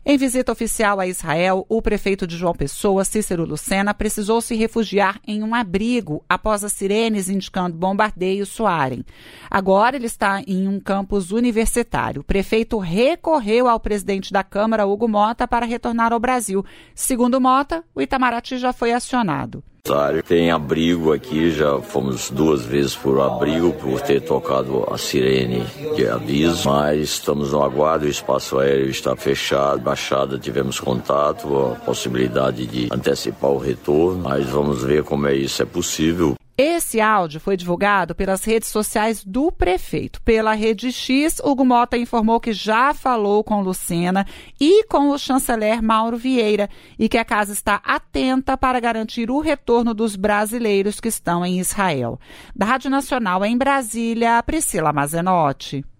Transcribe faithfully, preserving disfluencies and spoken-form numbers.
Em visita oficial a Israel, o prefeito de João Pessoa, Cícero Lucena, precisou se refugiar em um abrigo após as sirenes indicando bombardeios soarem. Agora ele está em um campus universitário. O prefeito recorreu ao presidente da Câmara, Hugo Mota, para retornar ao Brasil. Segundo Mota, o Itamaraty já foi acionado. Tem abrigo aqui, já fomos duas vezes por abrigo por ter tocado a sirene de aviso, mas estamos no aguardo, o espaço aéreo está fechado, baixada, tivemos contato, a possibilidade de antecipar o retorno, mas vamos ver como é isso, é possível. Esse áudio foi divulgado pelas redes sociais do prefeito. Pela Rede X, Hugo Mota informou que já falou com Lucena e com o chanceler Mauro Vieira e que a casa está atenta para garantir o retorno dos brasileiros que estão em Israel. Da Rádio Nacional em Brasília, Priscila Mazenotti.